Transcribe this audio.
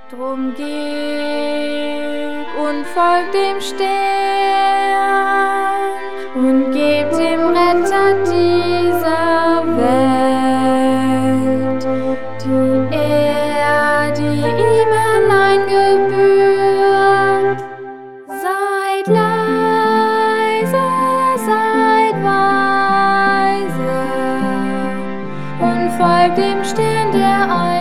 Drum gib und folgt dem Stern und gebt dem Retter dieser Welt die Ehre, die ihm allein gebührt. Seid leise, seid weise und folgt dem Stern, der